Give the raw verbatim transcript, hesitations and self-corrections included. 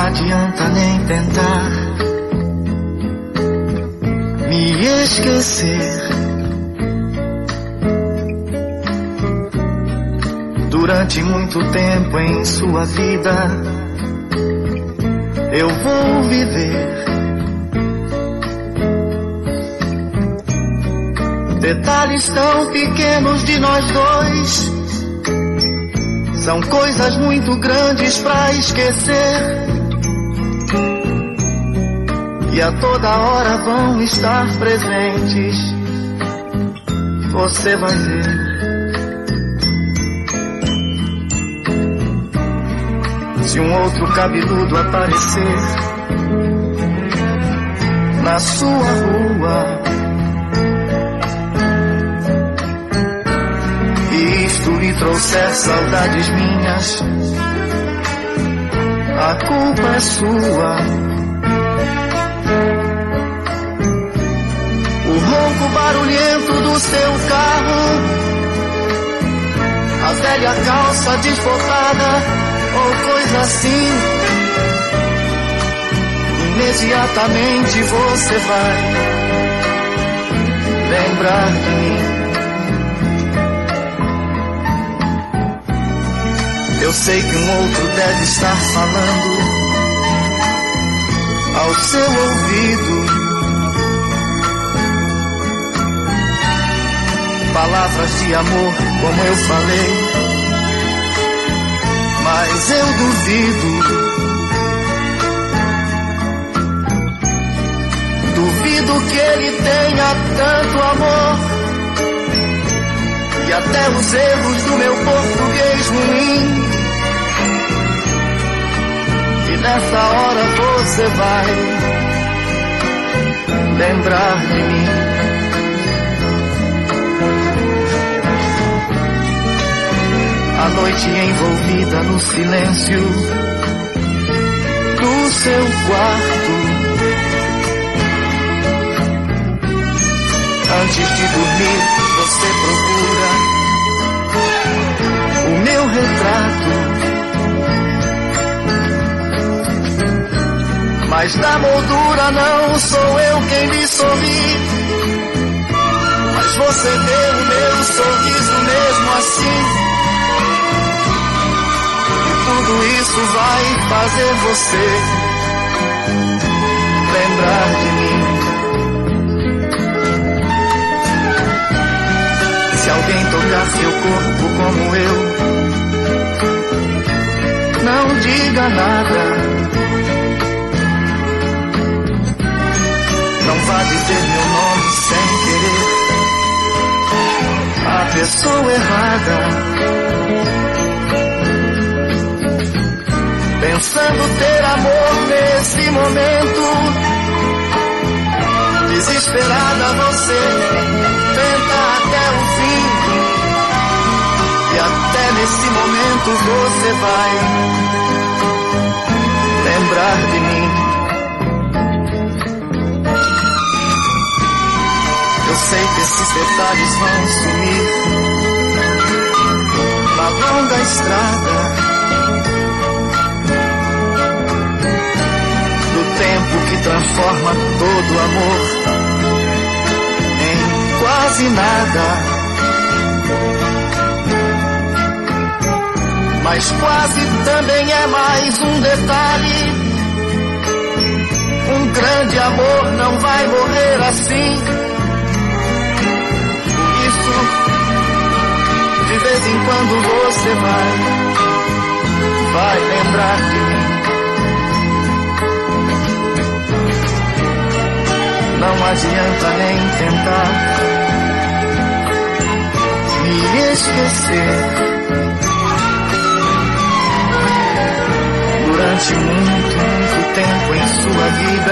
adianta nem tentar me esquecer. Durante muito tempo em sua vida eu vou viver detalhes tão pequenos de nós dois. São coisas muito grandes pra esquecer, e a toda hora vão estar presentes. Você vai ver. Se um outro cabeludo aparecer na sua rua e isto lhe trouxer saudades minhas, a culpa é sua. O ronco barulhento do seu carro, a velha calça desbotada ou coisa assim, imediatamente você vai lembrar de mim. Eu sei que um outro deve estar falando ao seu ouvido palavras de amor, como eu falei, mas eu duvido, duvido que ele tenha tanto amor, e até os erros do meu português ruim, e nessa hora você vai lembrar de mim. A noite envolvida no silêncio do seu quarto, antes de dormir você procura o meu retrato, mas na moldura não sou eu quem lhe sorri, mas você vê o meu sorriso mesmo assim. Tudo isso vai fazer você lembrar de mim. Se alguém tocar seu corpo como eu, não diga nada. Não vá dizer meu nome sem querer a pessoa errada. Pensando ter amor nesse momento, desesperada você tenta até o fim, e até nesse momento você vai lembrar de mim. Eu sei que esses detalhes vão sumir na longa estrada, tempo que transforma todo amor em quase nada. Mas quase também é mais um detalhe. Um grande amor não vai morrer assim. Por isso, de vez em quando você vai, vai lembrar de mim. Não adianta nem tentar me esquecer. Durante muito, muito tempo em sua vida